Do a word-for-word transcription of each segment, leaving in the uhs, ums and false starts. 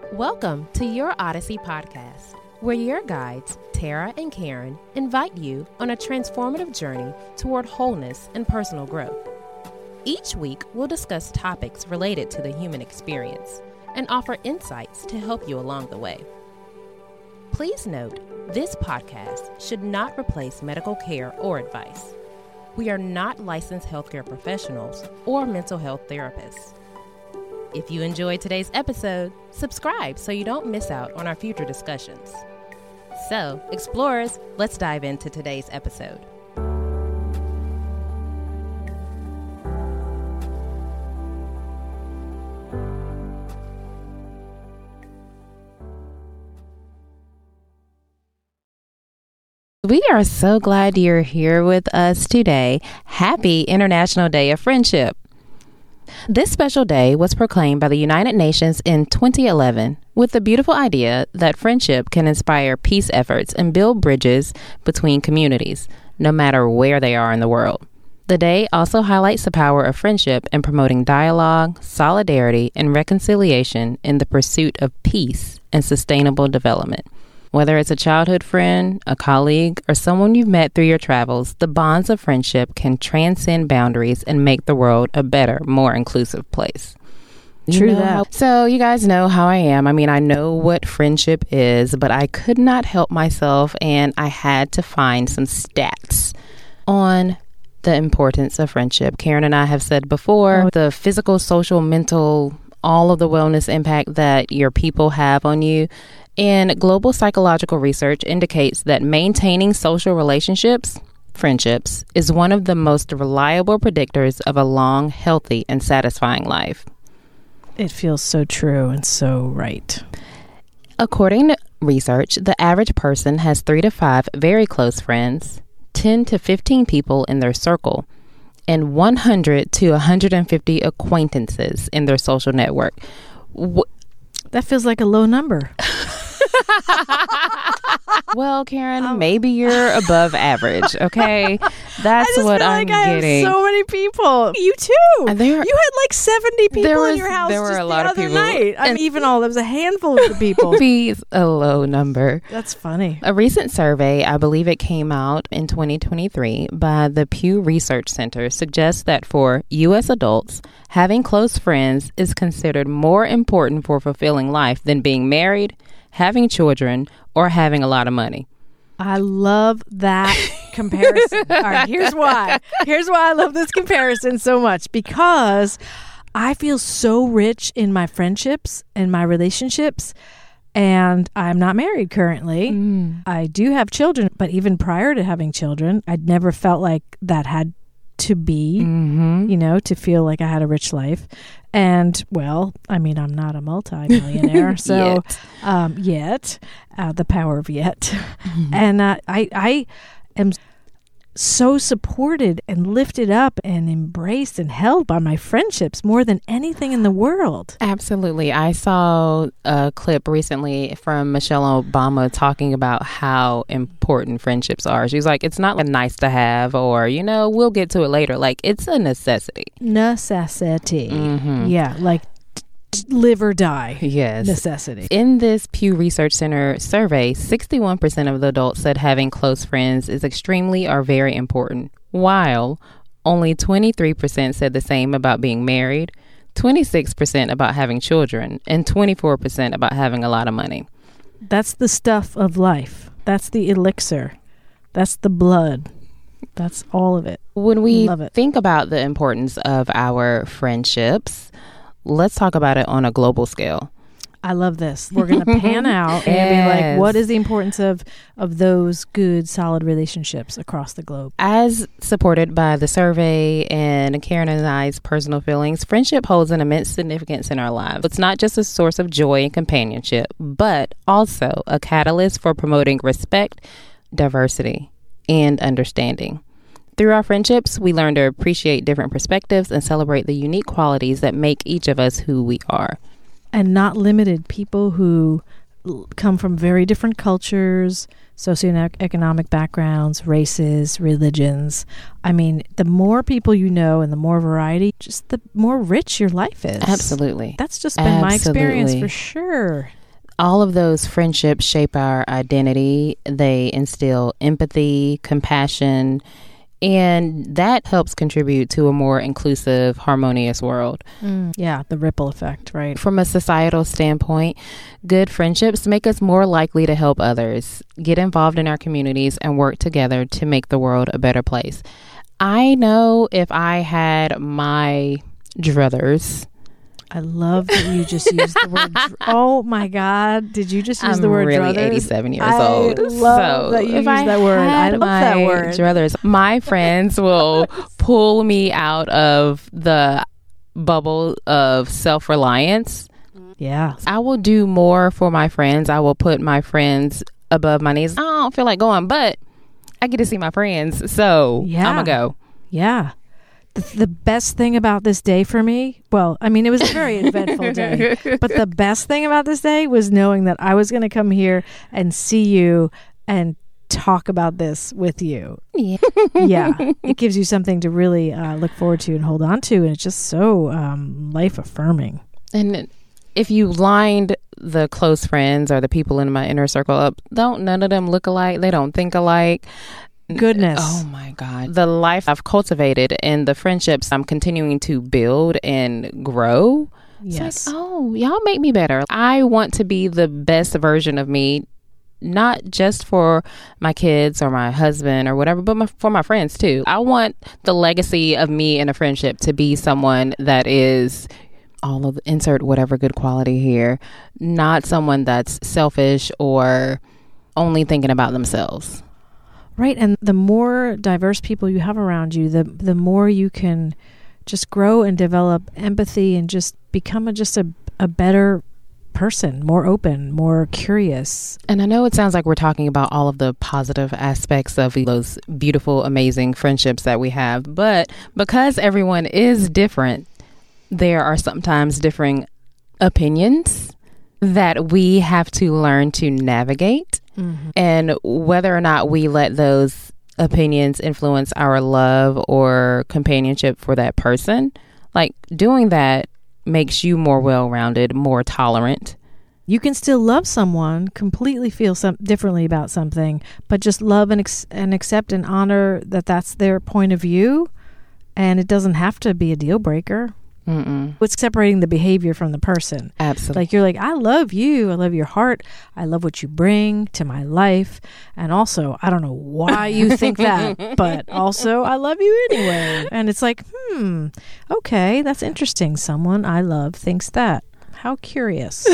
Welcome to Your Odyssey podcast, where your guides, Tara and Karen, invite you on a transformative journey toward wholeness and personal growth. Each week, we'll discuss topics related to the human experience and offer insights to help you along the way. Please note, this podcast should not replace medical care or advice. We are not licensed healthcare professionals or mental health therapists. If you enjoyed today's episode, subscribe so you don't miss out on our future discussions. So, explorers, let's dive into today's episode. We are so glad you're here with us today. Happy International Day of Friendship. This special day was proclaimed by the United Nations in twenty eleven with the beautiful idea that friendship can inspire peace efforts and build bridges between communities, no matter where they are in the world. The day also highlights the power of friendship in promoting dialogue, solidarity, and reconciliation in the pursuit of peace and sustainable development. Whether it's a childhood friend, a colleague, or someone you've met through your travels, the bonds of friendship can transcend boundaries and make the world a better, more inclusive place. True you know that. How, so you guys know how I am. I mean, I know what friendship is, but I could not help myself, and I had to find some stats on the importance of friendship. Karen and I have said before, oh. the physical, social, mental, all of the wellness impact that your people have on you. And global psychological research indicates that maintaining social relationships, friendships, is one of the most reliable predictors of a long, healthy, and satisfying life. It feels so true and so right. According to research, the average person has three to five very close friends, ten to fifteen people in their circle, and one hundred to one hundred fifty acquaintances in their social network. Wh- that feels like a low number. Well, Karen, um, maybe you're above average. Okay, that's I just what feel I'm like I getting. Have so many people. You too. Uh, there, you had like seventy people there was, in your house. There were just a lot the of other people. Night. I mean, even all there was a handful of the people. Be a low number. That's funny. A recent survey, I believe it came out in twenty twenty-three by the Pew Research Center, suggests that for U S adults, having close friends is considered more important for fulfilling life than being married, having children, or having a lot of money. I love that comparison. All right, here's why. Here's why I love this comparison so much. Because I feel so rich in my friendships and my relationships, and I'm not married currently. Mm. I do have children, but even prior to having children, I'd never felt like that had to be, mm-hmm. you know, to feel like I had a rich life. And, well, I mean, I'm not a multi-millionaire, so yet, um, yet uh, the power of yet. Mm-hmm. And uh, I, I am so supported and lifted up and embraced and held by my friendships more than anything in the world. Absolutely. I saw a clip recently from Michelle Obama talking about how important friendships are. She was like, it's not like nice to have or, you know, we'll get to it later. Like, it's a necessity. Necessity. Mm-hmm. Yeah, like live or die. Yes. Necessity. In this Pew Research Center survey, sixty-one percent of the adults said having close friends is extremely or very important, while only twenty-three percent said the same about being married, twenty-six percent about having children, and twenty-four percent about having a lot of money. That's the stuff of life. That's the elixir. That's the blood. That's all of it. When we Love it. think about the importance of our friendships, let's talk about it on a global scale. I love this. We're going to pan out and yes. be like, what is the importance of, of those good, solid relationships across the globe? As supported by the survey and Karen and I's personal feelings, friendship holds an immense significance in our lives. It's not just a source of joy and companionship, but also a catalyst for promoting respect, diversity, and understanding. Through our friendships, we learn to appreciate different perspectives and celebrate the unique qualities that make each of us who we are. And not limited. People who l- come from very different cultures, socioeconomic backgrounds, races, religions. I mean, the more people you know and the more variety, just the more rich your life is. Absolutely. That's just been Absolutely. my experience for sure. all of those friendships shape our identity. They instill empathy, compassion, and that helps contribute to a more inclusive, harmonious world. Mm, yeah, the ripple effect, right? From a societal standpoint, good friendships make us more likely to help others, get involved in our communities, and work together to make the world a better place. I know if I had my druthers, I love that you just used the word. Dr- oh my God! Did you just use I'm the word really druthers? eighty-seven years I old. love so that you if used I that word. I had love my that word. Druthers, my friends will pull me out of the bubble of self-reliance. Yeah, I will do more for my friends. I will put my friends above my knees. I don't feel like going, but I get to see my friends, so Yeah. I'm gonna go. yeah. The, the best thing about this day for me, well, I mean, it was a very eventful day, but the best thing about this day was knowing that I was going to come here and see you and talk about this with you. Yeah. Yeah, it gives you something to really uh, look forward to and hold on to, and it's just so um, life affirming. And if you lined the close friends or the people in my inner circle up, don't none of them look alike. They don't think alike. Goodness. Oh my God. The life I've cultivated and the friendships I'm continuing to build and grow. It's Yes. like, oh, y'all make me better. I want to be the best version of me, not just for my kids or my husband or whatever, but my, for my friends too. I want the legacy of me in a friendship to be someone that is all of insert whatever good quality here, not someone that's selfish or only thinking about themselves. Right, and the more diverse people you have around you, the the more you can just grow and develop empathy and just become a, just a, a better person, more open, more curious. And I know it sounds like we're talking about all of the positive aspects of those beautiful, amazing friendships that we have, but because everyone is different, there are sometimes differing opinions that we have to learn to navigate. Mm-hmm. And whether or not we let those opinions influence our love or companionship for that person, like doing that makes you more well-rounded, more tolerant. You can still love someone, completely feel some differently about something, but just love and ex- and accept and honor that that's their point of view, and it doesn't have to be a deal breaker. Mm-mm. It's separating the behavior from the person. Absolutely. Like you're like, I love you. I love your heart. I love what you bring to my life. And also, I don't know why you think that, but also I love you anyway. And it's like, hmm, okay, that's interesting. Someone I love thinks that. How curious.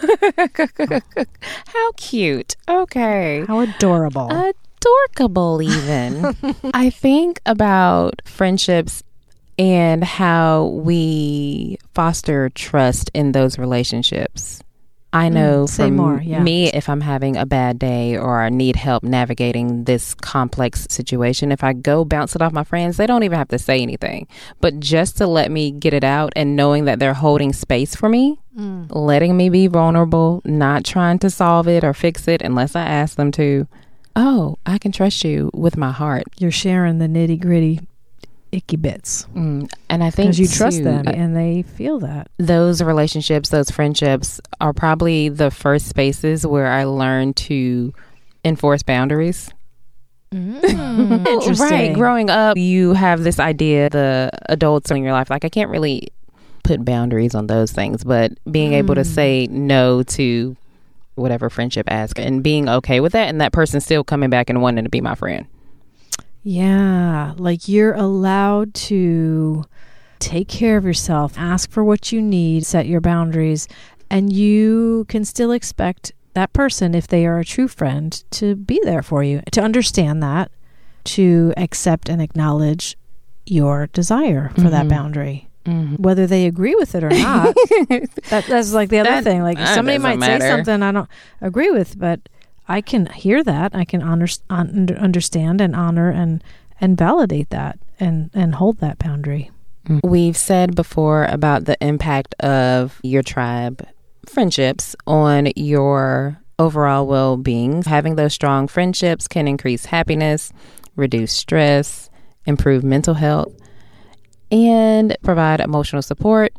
How cute. Okay. How adorable. Adorkable even. I think about friendships and how we foster trust in those relationships. I know Mm, say from more, yeah. me, if I'm having a bad day or I need help navigating this complex situation, if I go bounce it off my friends, they don't even have to say anything. But just to let me get it out and knowing that they're holding space for me, mm. letting me be vulnerable, not trying to solve it or fix it unless I ask them to. Oh, I can trust you with my heart. You're sharing the nitty gritty icky bits. Mm, and I think because you trust too, them uh, and they feel that. Those relationships, those friendships are probably the first spaces where I learned to enforce boundaries. Mm, interesting. Right. Growing up, you have this idea, the adults in your life, like I can't really put boundaries on those things, but being mm. able to say no to whatever friendship asks and being okay with that, and that person still coming back and wanting to be my friend. Yeah, like you're allowed to take care of yourself, ask for what you need, set your boundaries, and you can still expect that person, if they are a true friend, to be there for you, to understand that, to accept and acknowledge your desire for mm-hmm. that boundary. Mm-hmm. Whether they agree with it or not, that, that's like the other that, thing. Like somebody might matter. say something I don't agree with, but I can hear that. I can honor, un- understand and honor and, and validate that and, and hold that boundary. We've said before about the impact of your tribe friendships on your overall well-being. Having those strong friendships can increase happiness, reduce stress, improve mental health, and provide emotional support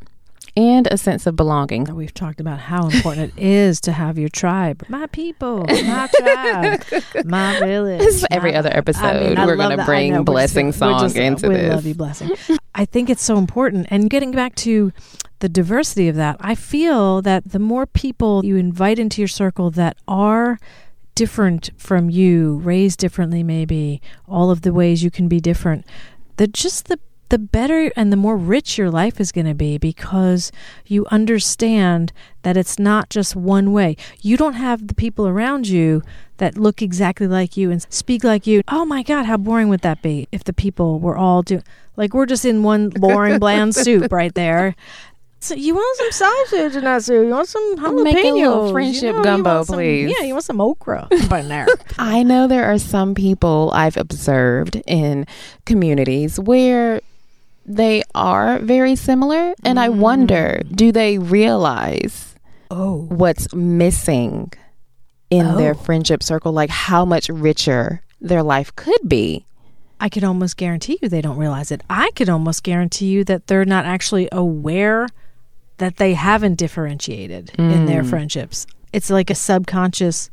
and a sense of belonging. We've talked about how important it is to have your tribe. My people, my tribe, my village. This is my every other episode. I mean, I we're love going to that. bring I know, Blessing we're just, we're song just, into we this. love you, Blessing. I think it's so important. And getting back to the diversity of that, I feel that the more people you invite into your circle that are different from you, raised differently maybe, all of the ways you can be different, that just the the better and the more rich your life is going to be, because you understand that it's not just one way. You don't have the people around you that look exactly like you and speak like you. Oh my God, how boring would that be if the people were all doing, like we're just in one boring, bland soup right there. So you want some sausage in that soup? You want some jalapenos? Make a little friendship you know, gumbo, some, please. Yeah, you want some okra in there. I know there are some people I've observed in communities where they are very similar, and mm. I wonder, do they realize oh. what's missing in oh. their friendship circle, like how much richer their life could be? I could almost guarantee you they don't realize it. I could almost guarantee you that they're not actually aware that they haven't differentiated mm. in their friendships. It's like a subconscious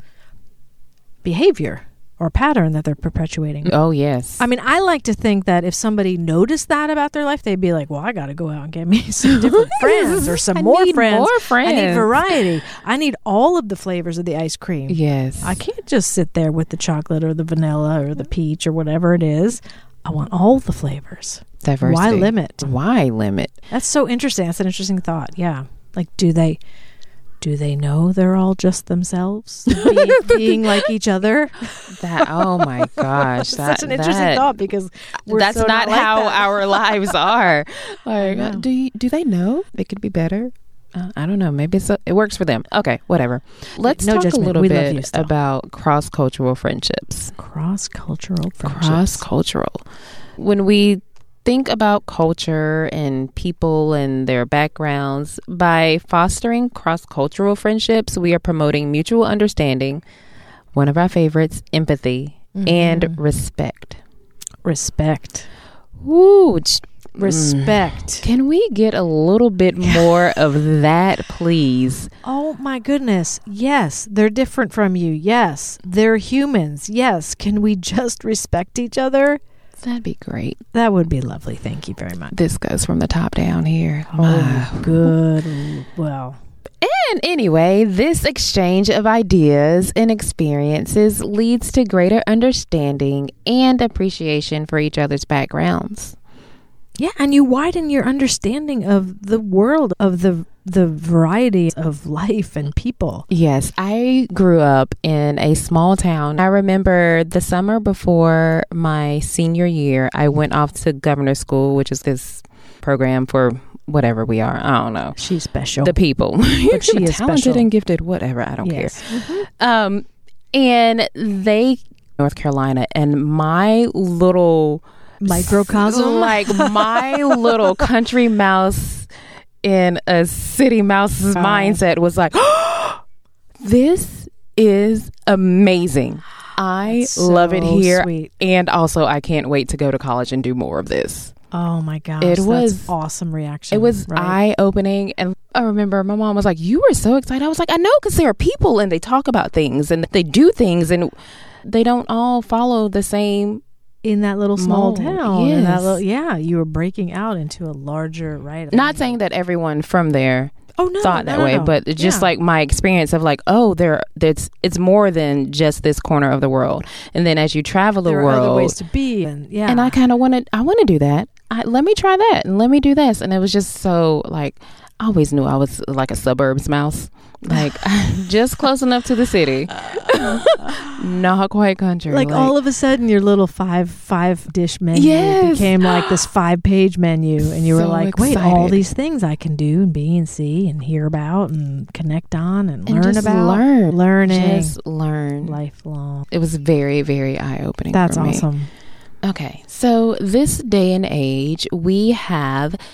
behavior or pattern that they're perpetuating. Oh, yes. I mean, I like to think that if somebody noticed that about their life, they'd be like, well, I got to go out and get me some different friends or some I more need friends. more friends. I need variety. I need all of the flavors of the ice cream. Yes. I can't just sit there with the chocolate or the vanilla or the peach or whatever it is. I want all the flavors. Diversity. Why limit? Why limit? That's so interesting. That's an interesting thought. Yeah. Like, do they... Do they know they're all just themselves, being, being like each other? That oh my gosh, that, such an interesting that, thought, because we're that's so not, not like how that. our lives are. Like, do you, do they know they could be better? Uh, I don't know. Maybe it's a, it works for them. Okay, whatever. Let's no talk judgment. a little we bit about cross-cultural friendships. Cross-cultural friendships. Cross-cultural. When we think about culture and people and their backgrounds, by fostering cross-cultural friendships, we are promoting mutual understanding, one of our favorites, empathy, mm-hmm. and respect. Respect. Woo. Respect. Mm. Can we get a little bit more of that, please? Oh my goodness. Yes. They're different from you. Yes. They're humans. Yes. Can we just respect each other? That'd be great. That would be lovely. Thank you very much. This goes from the top down here. Oh, uh, good. Well. And anyway, this exchange of ideas and experiences leads to greater understanding and appreciation for each other's backgrounds. Yeah, and you widen your understanding of the world, of the the variety of life and people. Yes, I grew up in a small town. I remember the summer before my senior year, I went off to governor's school, which is this program for whatever we are. I don't know. She's special. The people. But she is talented special. and gifted, whatever. I don't yes. care. Mm-hmm. Um, and they, North Carolina, and my little... microcosm, like my little country mouse in a city mouse's uh, mindset was like, oh, this is amazing. I so love it here. Sweet. And also I can't wait to go to college and do more of this. Oh my gosh. It was that's awesome reaction. It was right? eye opening. And I remember my mom was like, you were so excited. I was like, I know, because there are people and they talk about things and they do things and they don't all follow the same in that little small mold. town. Yes. In that little, yeah, you were breaking out into a larger, right? Not saying that everyone from there oh, no, thought no, that no, way, no. but it's just yeah. like my experience of like, oh, there, it's it's more than just this corner of the world. And then as you travel the there world, are other ways to be, and yeah, and I kind of wanted, I want to do that. I, let me try that, and let me do this, and it was just so like, I always knew I was like a suburbs mouse, like just close enough to the city, not quite country. Like, like all of a sudden, your little five five dish menu yes. became like this five page menu, and you so were like, excited. wait, all these things I can do and be and see and hear about and connect on and, and learn just about. Learn, learning, just learn, lifelong. It was very, very eye opening. That's for me. awesome. Okay, so this day and age, we have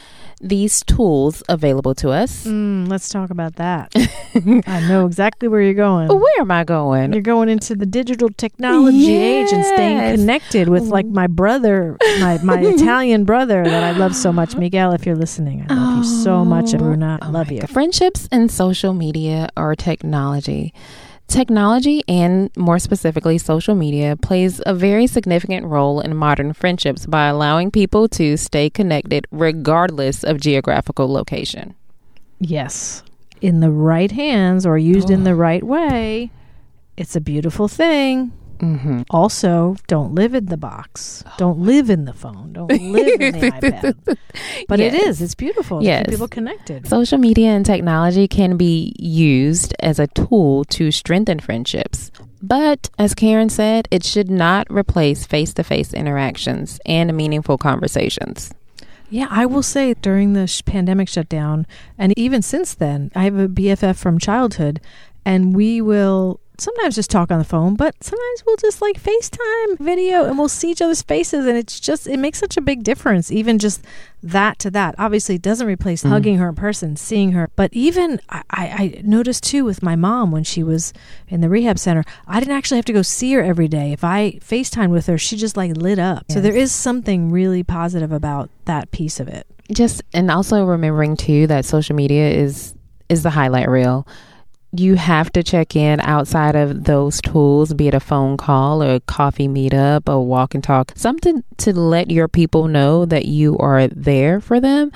these tools available to us. Mm, let's talk about that. I know exactly where you're going. Where am I going? You're going into the digital technology Yes. age and staying connected with like my brother, my, my Italian brother that I love so much. Miguel, if you're listening, I love you so much. Bruna, I Oh love my you. God. Friendships and social media or technology. Technology, and more specifically social media, plays a very significant role in modern friendships by allowing people to stay connected regardless of geographical location. Yes. In the right hands or used Oh. in the right way, it's a beautiful thing. Mm-hmm. Also, don't live in the box. Don't live in the phone. Don't live in the iPad. But it Yes. is. It's beautiful to Yes. keep people connected. Social media and technology can be used as a tool to strengthen friendships. But as Karen said, it should not replace face-to-face interactions and meaningful conversations. Yeah, I will say during the sh- pandemic shutdown, and even since then, I have a B F F from childhood, and we will sometimes just talk on the phone, but sometimes we'll just like FaceTime video and we'll see each other's faces, and it's just, it makes such a big difference, even just that to that. Obviously, it doesn't replace Mm. hugging her in person, seeing her, but even I, I I noticed too with my mom when she was in the rehab center, I didn't actually have to go see her every day. If I FaceTime with her, she just like lit up. So Yes. there is something really positive about that piece of it. Just, and also remembering too that social media is is the highlight reel. You have to check in outside of those tools, be it a phone call or a coffee meetup, a walk and talk, something to let your people know that you are there for them.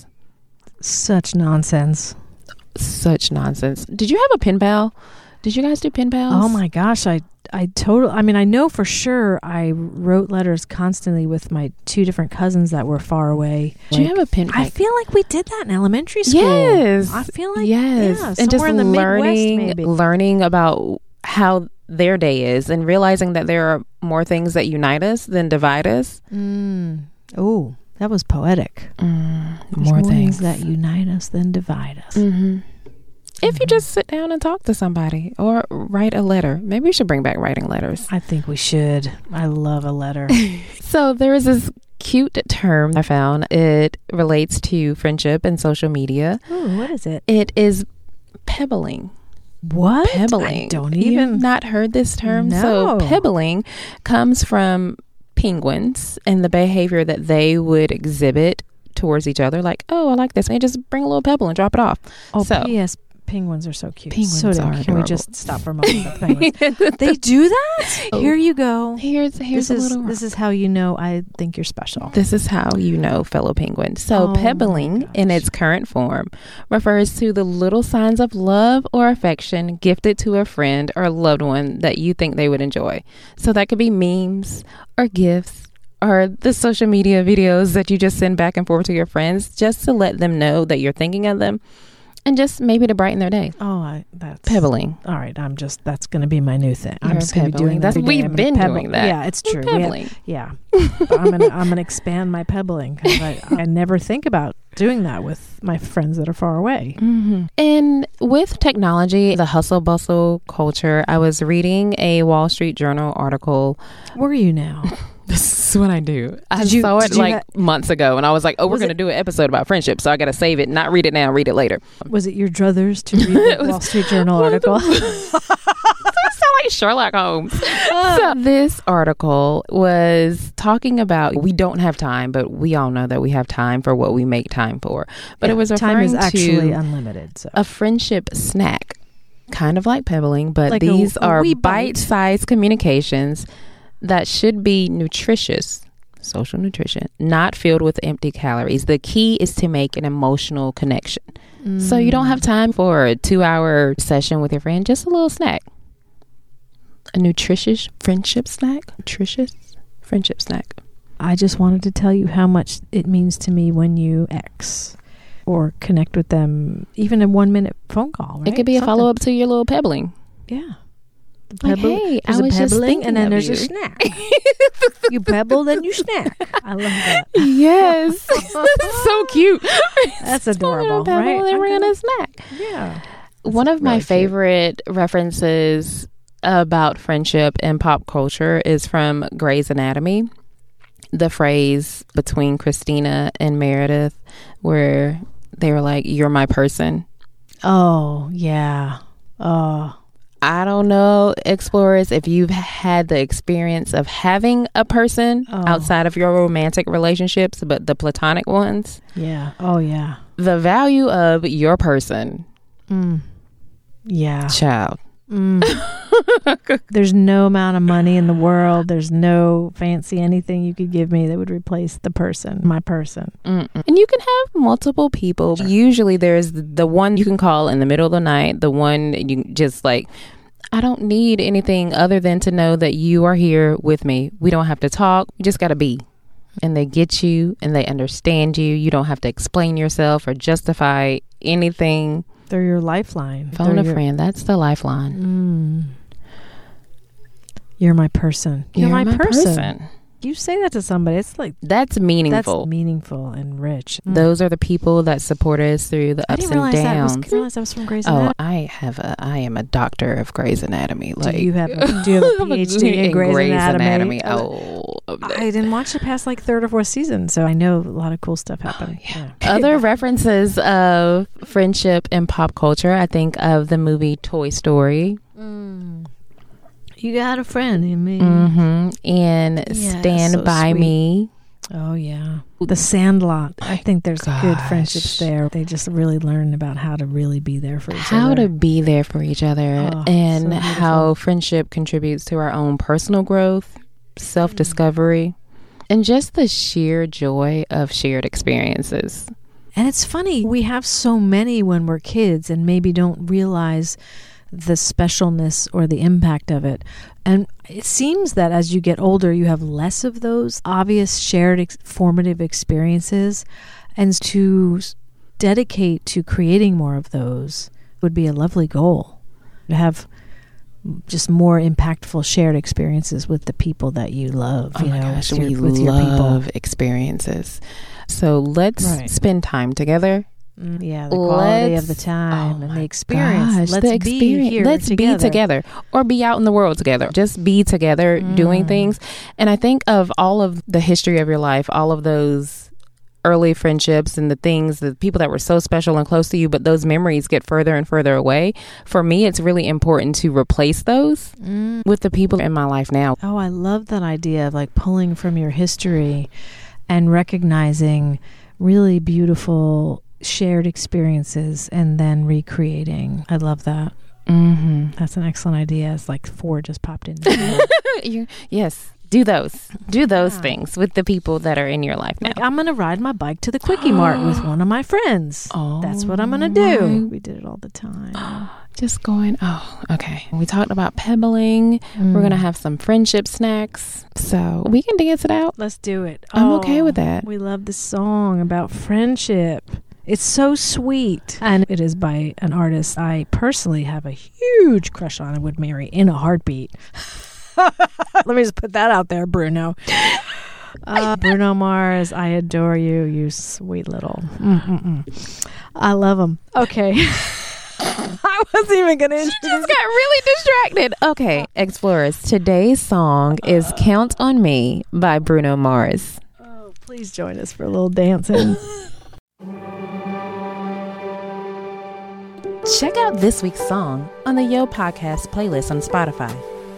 Such nonsense. Such nonsense. Did you have a pen pal? Did you guys do pen pals? Oh my gosh, I I totally I mean I know for sure I wrote letters constantly with my two different cousins that were far away. Did you have a pen I like, feel like we did that in elementary school. Yes. I feel like yes. yeah, and just somewhere in the learning Midwest maybe. learning about how their day is and realizing that there are more things that unite us than divide us. Mm. Oh, that was poetic. Mm, There's more, more things things that unite us than divide us. Mm-hmm. If you just sit down and talk to somebody or write a letter, maybe we should bring back writing letters. I think we should. I love a letter. So there is this cute term I found. It relates to friendship and social media. Ooh, what is it? It is pebbling. What? Pebbling. I don't You've even. not heard this term? No. So pebbling comes from penguins and the behavior that they would exhibit towards each other. Like, oh, I like this. And they just bring a little pebble and drop it off. Oh, so, P S Penguins are so cute. Penguins so damn are cute. Can we adorable. just stop for a moment about the penguins? They do that? Oh. Here you go. Here's here's This a is little. this is how you know I think you're special. This is how you know, fellow penguins. So, Oh pebbling my in gosh. its current form refers to the little signs of love or affection gifted to a friend or loved one that you think they would enjoy. So, that could be memes or gifts or the social media videos that you just send back and forth to your friends just to let them know that you're thinking of them and just maybe to brighten their day. Oh, I, that's Pebbling. All right, I'm just that's going to be my new thing. I'm You're just going to be pebbling. doing That's that. every day. we've I'm gonna been pebble. doing that. Yeah, it's We're true. We have- pebbling. yeah, But I'm gonna I'm gonna expand my pebbling because I, I never think about doing that with my friends that are far away. Mm-hmm. And with technology, the hustle bustle culture, I was reading a Wall Street Journal article. Where are you now? This is what I do. I Did you- saw it did you like ha- months ago, and I was like, "Oh, we're Was going to it- do an episode about friendship, so I got to save it, not read it now, read it later." Was it your druthers to read It the was- Wall Street Journal article? I sound like Sherlock Holmes. So this article was talking about we don't have time, but we all know that we have time for what we make time for. But Yeah, it was time is referring actually to unlimited. So a friendship snack, kind of like pebbling, but Like a- these a are wee bite. bite-sized communications that should be nutritious, social nutrition, not filled with empty calories. The key is to make an emotional connection. So you don't have time for a two-hour session with your friend, just a little snack. A nutritious friendship snack. Nutritious friendship snack. I just wanted to tell you how much it means to me when you X or connect with them, even a one minute phone call. Right? It could be a Something. follow-up to your little pebbling. Yeah. The Like, pebble- hey, there's I a was just pebbling, thinking and then of there's you. a snack. You pebble, then you snack. I love that. Yes. so cute. That's Just a little adorable, pebble right? and I'm we're gonna- gonna snack. Yeah. One of my really cute. favorite references about friendship and pop culture is from Grey's Anatomy. the phrase between Christina and Meredith where they were like, "You're my person." Oh, yeah. Oh. I don't know, explorers, if you've had the experience of having a person Oh. outside of your romantic relationships, but the platonic ones. Yeah. Oh, yeah. The value of your person, Mm. Yeah. child. Mm. There's no amount of money in the world. There's no fancy anything you could give me that would replace the person, my person. Mm-mm. And you can have multiple people. Usually there's the one you can call in the middle of the night, the one you just like, I don't need anything other than to know that you are here with me. We don't have to talk. We just got to be. And they get you and they understand you. You don't have to explain yourself or justify anything. They're your lifeline. Phone They're a your- friend. That's the lifeline. Mm. You're my person. You're, my, person. You say that to somebody, it's like That's meaningful. that's meaningful and rich. Mm. Those are the people that support us through the I ups didn't and realize that was, downs. I realize that was from Grey's Oh, Anatomy. I have a. I am a doctor of Grey's Anatomy. Like, do you have a, do you have a PhD in Grey's, Anatomy? Oh, I didn't watch it past like third or fourth season, so I know a lot of cool stuff happened. yeah. Other references of friendship in pop culture. I think of the movie Toy Story. Mm. You got a friend in me. Mm-hmm. And Yeah, Stand so By sweet. Me. Oh yeah, The Sandlot. I think there's good gosh. friendships there. They just really learn about how to really be there for each How other. to be there for each other, Oh, and so beautiful. how friendship contributes to our own personal growth, self-discovery, and just the sheer joy of shared experiences. And it's funny, we have so many when we're kids and maybe don't realize the specialness or the impact of it. And it seems that as you get older, you have less of those obvious shared ex- formative experiences. And to s- dedicate to creating more of those would be a lovely goal. To have just more impactful shared experiences with the people that you love. Oh you my know, gosh, with we your, with your people. love experiences. So let's Right. spend time together. Mm, yeah, the quality of the Let's- time oh and my the experience. gosh, Let's the experience. be here Let's together. be together, or be out in the world together. Just be together doing Mm. things. And I think of all of the history of your life, all of those early friendships and the things, the people that were so special and close to you, but those memories get further and further away. For me, it's really important to replace those Mm. with the people in my life now. Oh, I love that idea of like pulling from your history and recognizing really beautiful shared experiences and then recreating. I love that. Mm-hmm. That's an excellent idea. It's like four just popped in. you, yes, do those. Do those Yeah. things with the people that are in your life now. Like, I'm going to ride my bike to the Quickie Mart with one of my friends. Oh, That's what I'm going to do. my- We did it all the time. Just going, oh, okay. We talked about pebbling. We're going to have some friendship snacks. So we can dance it out. Let's do it. I'm okay with that. We love this song about friendship. It's so sweet. And it is by an artist I personally have a huge crush on and would marry in a heartbeat. Let me just put that out there, Bruno. Uh, Bruno Mars, I adore you, you sweet little. Mm-mm-mm. I love him. Okay. I wasn't even going to introduce Just got really distracted. Okay, explorers. Today's song is Count on Me by Bruno Mars. Oh, please join us for a little dancing. Check out this week's song on the Yo Podcast playlist on Spotify.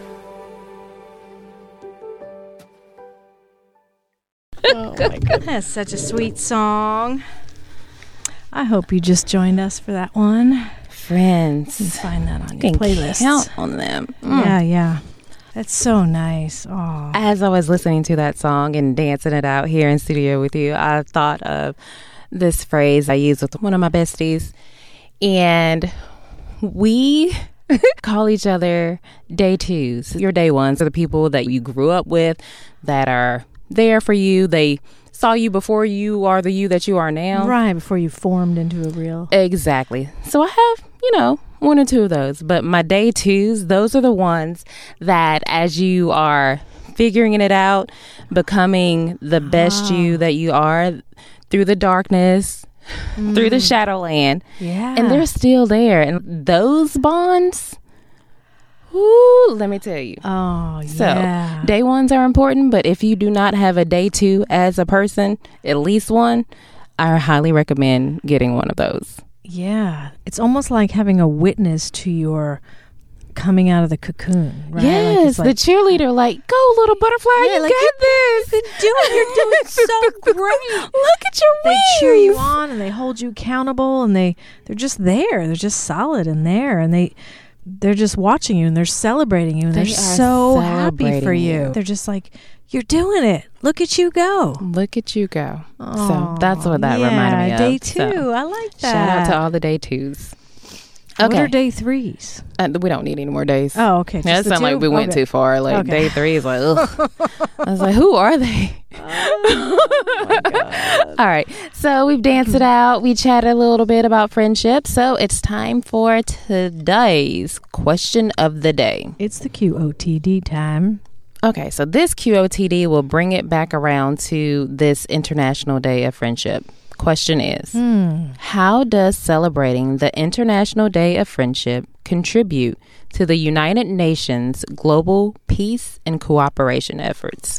Oh my goodness. That's such a sweet song. I hope you just joined us for that one. You can Friends. find that on You your can playlist. count on them. Mm. Yeah, yeah. That's so nice. Oh. As I was listening to that song and dancing it out here in studio with you, I thought of this phrase I use with one of my besties. And we call each other day twos. Your day ones are the people that you grew up with, that are there for you. They saw you before you are the you that you are now. Right, before you formed into a real. Exactly. So I have, you know, one or two of those. But my day twos, those are the ones that as you are figuring it out, becoming the best Ah. you that you are through the darkness, through the Shadowland. Yeah. And they're still there. And those bonds, Ooh, let me tell you. Oh, So, yeah. day ones are important, but if you do not have a day two as a person, at least one, I highly recommend getting one of those. Yeah. It's almost like having a witness to your coming out of the cocoon, right? Yes, like it's like, the cheerleader, like, go little butterfly, Yeah, you like, got this. You're doing, you're doing so great. Look at your They wings. cheer you on and they hold you accountable, and they they're just there. They're just solid and there, and they they're just watching you and they're celebrating you and They they're are so happy for celebrating you. you. They're just like, you're doing it. Look at you go. Look at you go. so Aw, that's what that yeah, reminded me of. Day two. So, I like that. shout out to all the day twos. What Okay. are day threes? Uh, we don't need any more days. Oh, okay. That just the sounds like two? we went Okay. too far. Like Okay. day three is like, ugh. I was like, who are they? Oh, my God. All right. So we've danced it out. We chatted a little bit about friendship. So it's time for today's question of the day. It's the Q O T D time. Okay. So this Q O T D will bring it back around to this International Day of Friendship. Question is, Hmm. how does celebrating the International Day of Friendship contribute to the United Nations global peace and cooperation efforts?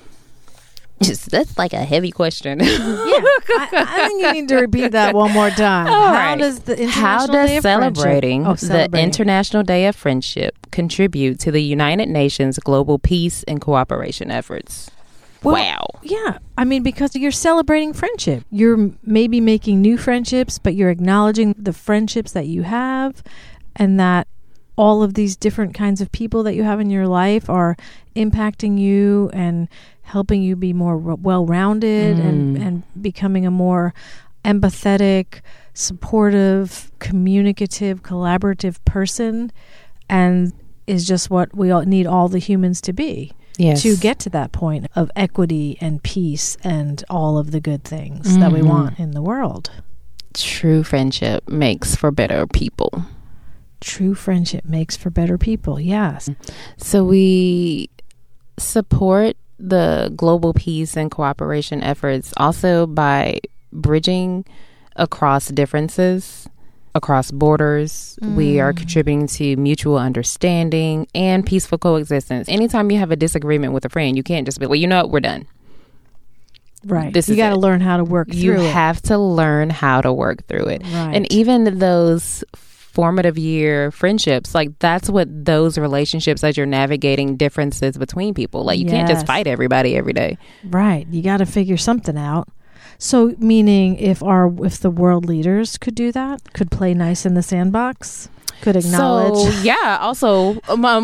Just, that's like a heavy question. Yeah, I, I think you need to repeat that one more time. All How right. does the International How Day does of celebrating Friendship, oh, the celebrating. International Day of Friendship contribute to the United Nations global peace and cooperation efforts? Well, Wow. Yeah, I mean, because you're celebrating friendship. You're m- maybe making new friendships, but you're acknowledging the friendships that you have, and that all of these different kinds of people that you have in your life are impacting you and helping you be more r- well-rounded and, Mm. and becoming a more empathetic, supportive, communicative, collaborative person, and is just what we all need all the humans to be. Yes. To get to that point of equity and peace and all of the good things that we Mhm. want in the world. True friendship makes for better people. True friendship makes for better people. Yes. So we support the global peace and cooperation efforts also by bridging across differences, across borders. We are Mm. contributing to mutual understanding and peaceful coexistence. Anytime you have a disagreement with a friend, you can't just be, well, you know what, we're done. Right. This you is got to it. learn how to work You through have to learn how to work through it. it. Right. And even those formative year friendships, like that's what those relationships as you're navigating differences between people. Like you can't just Yes. fight everybody every day. Right. You got to figure something out. So, meaning if our if the world leaders could do that, could play nice in the sandbox, could acknowledge. So yeah, also um, um,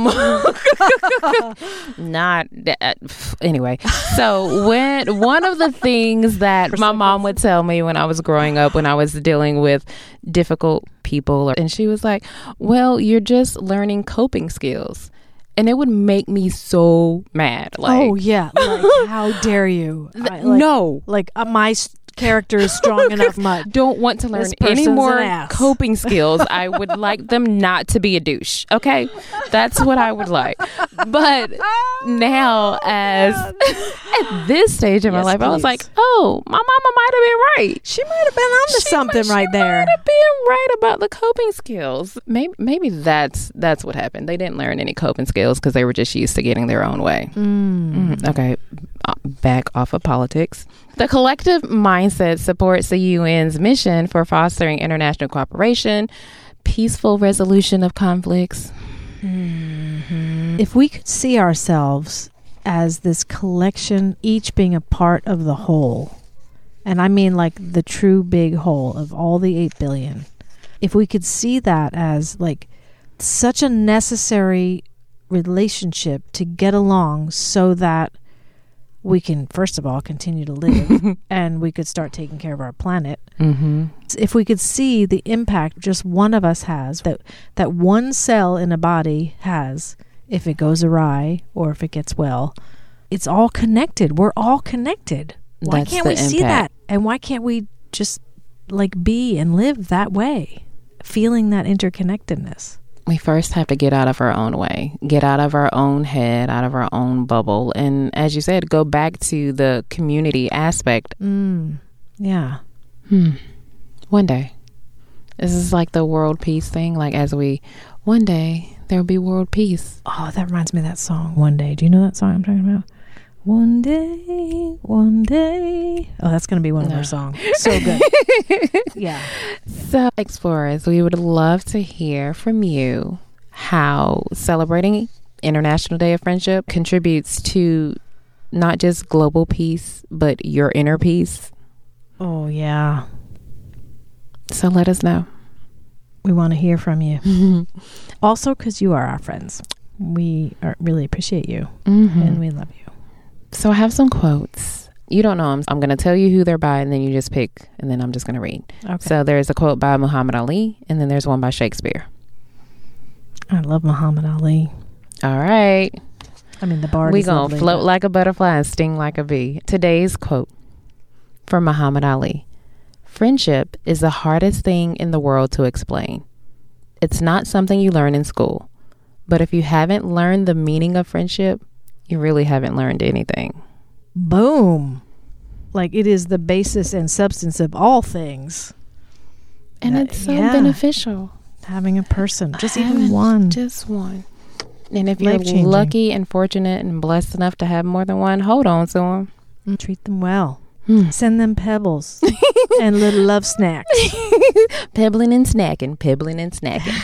not that, anyway. So when one of the things that my mom would tell me when I was growing up, when I was dealing with difficult people, and she was like, "Well, you're just learning coping skills." And it would make me so mad. Like, oh yeah, like how dare you? I, like, no. like uh, my s- character is strong enough. Much. Don't want to learn This any person's more an ass. coping skills. I would like them not to be a douche. Okay, that's what I would like. But now, as at this stage of my Yes, life, I was please. like, oh, my mama might have been right. She might have been onto She something might- right she there. might have been right about the coping skills. Maybe, maybe that's that's what happened. They didn't learn any coping skills because they were just used to getting their own way. Mm. Mhm. Okay, uh, back off of politics. The collective mindset supports the U N's mission for fostering international cooperation, peaceful resolution of conflicts. Mm-hmm. If we could see ourselves as this collection, each being a part of the whole, and I mean like the true big whole of all the eight billion, if we could see that as like such a necessary relationship to get along so that we can, first of all, continue to live and we could start taking care of our planet. Mm-hmm. If we could see the impact just one of us has, that that one cell in a body has, if it goes awry or if it gets well, it's all connected. We're all connected. Why That's can't the we see impact. that? And why can't we just like be and live that way, feeling that interconnectedness? We first have to get out of our own way, get out of our own head, out of our own bubble. And as you said, go back to the community aspect. Mm, yeah. Hmm. One day. This is like the world peace thing. Like as we, one day, there will be world peace. Oh, that reminds me of that song, One Day. Do you know that song I'm talking about? One day, one day. Oh, that's going to be one no. of our songs. So good. Yeah. So, explorers, we would love to hear from you how celebrating International Day of Friendship contributes to not just global peace, but your inner peace. Oh, yeah. So let us know. We want to hear from you. Also, because you are our friends. We are, really appreciate you. Mm-hmm. And we love you. So I have some quotes. You don't know them. I'm going to tell you who they're by, and then you just pick, and then I'm just going to read. Okay. So there's a quote by Muhammad Ali, and then there's one by Shakespeare. I love Muhammad Ali. All right. I mean, the bar. We're going to float like a butterfly and sting like a bee. Today's quote from Muhammad Ali. Friendship is the hardest thing in the world to explain. It's not something you learn in school. But if you haven't learned the meaning of friendship, you really haven't learned anything. Boom. Like it is the basis and substance of all things. And uh, it's so yeah. beneficial. Having a person, just Having even one. Just one. And if you're lucky and fortunate and blessed enough to have more than one, hold on to them. Mm. Treat them well. Mm. Send them pebbles and little love snacks. Pebbling and snacking, pebbling and snacking.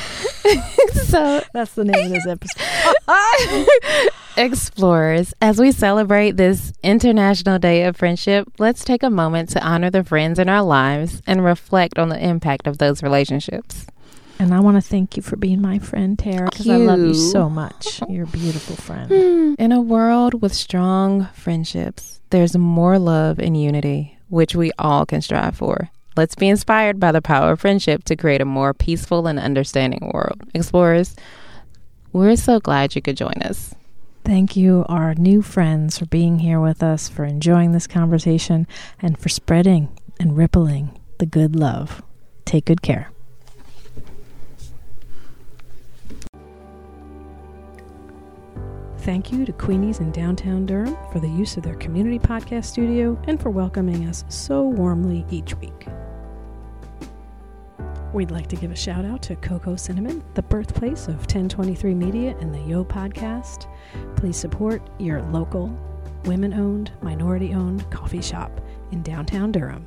So that's the name of this episode. Explorers, as we celebrate this International Day of Friendship, let's take a moment to honor the friends in our lives and reflect on the impact of those relationships. And I want to thank you for being my friend, Tara, because I love you so much. You're a beautiful friend. In a world with strong friendships, there's more love and unity, which we all can strive for. Let's be inspired by the power of friendship to create a more peaceful and understanding world. Explorers, we're so glad you could join us. Thank you, our new friends, for being here with us, for enjoying this conversation, and for spreading and rippling the good love. Take good care. Thank you to Queenies in downtown Durham for the use of their community podcast studio and for welcoming us so warmly each week. We'd like to give a shout out to Coco Cinnamon, the birthplace of ten twenty-three Media and the Yo Podcast. Please support your local, women-owned, minority-owned coffee shop in downtown Durham.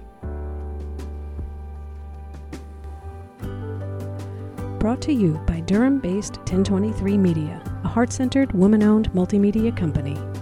Brought to you by Durham-based ten twenty-three Media, a heart-centered, woman-owned multimedia company.